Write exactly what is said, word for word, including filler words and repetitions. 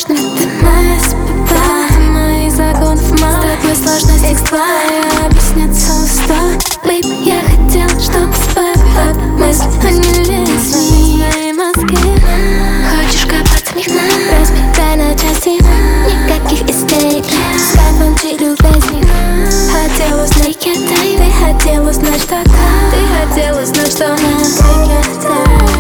сложно. Ты моя судьба, ты моих законов мало. С тобой сложность эксплая, объясняться устала. Бэйб, я хотела, чтоб с тобой под мысли, а не лезли в моей мозги. Хочешь копаться в них на разбирай на части, никаких истерик. Скайпанчи любезник. Хотел узнать, я тайны, хотел узнать, что так. Ты хотел узнать, что на крыке.